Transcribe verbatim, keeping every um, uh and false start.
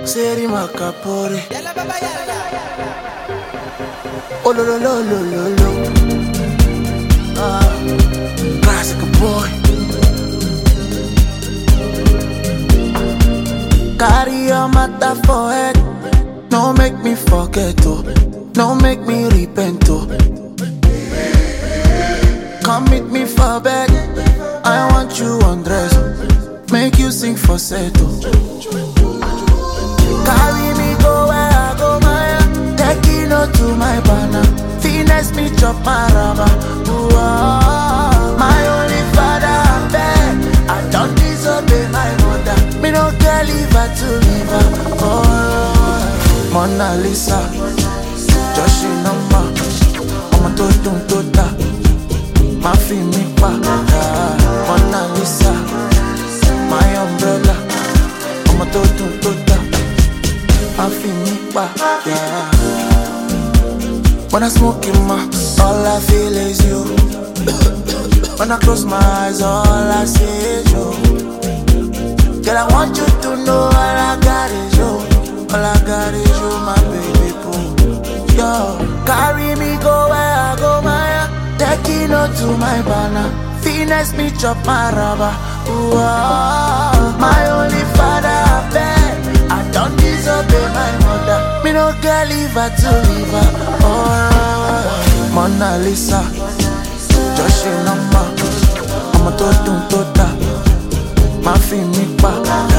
Seri Macapore. Oh lo lo lo lo lo lo. Ah, classic boy. Carry your matter for head. No make me forget oh. No make me repent oh. Come meet me for bed. I want you undress. Make you sing for settle. Carry me go where I go, Maya. Take it out to my banner. Finesse me chop my rubber. Ooh, ah, my only father, I beg. I don't disobey my mother. Me no care, leave her to leave her. Oh, Mona Lisa, Joshi number. I'm a totum tota. My fi me pa. Mona Lisa, my umbrella. I'm a totum tota. I feel me back, yeah. When I smoke in my, all I feel is you. When I close my eyes, all I see is you. Girl, I want you to know all I got is you. All I got is you, my baby boo. Yo, carry me go where I go, Maya. Take it out to my banner. Finesse me chop my rubber. Ooh, ah, my only father, I beg. I don't disobey my mother. Me no care, leave her to leave her. Oh, Mona Lisa, Joshi number. I'm a totum tota. My fi me pa.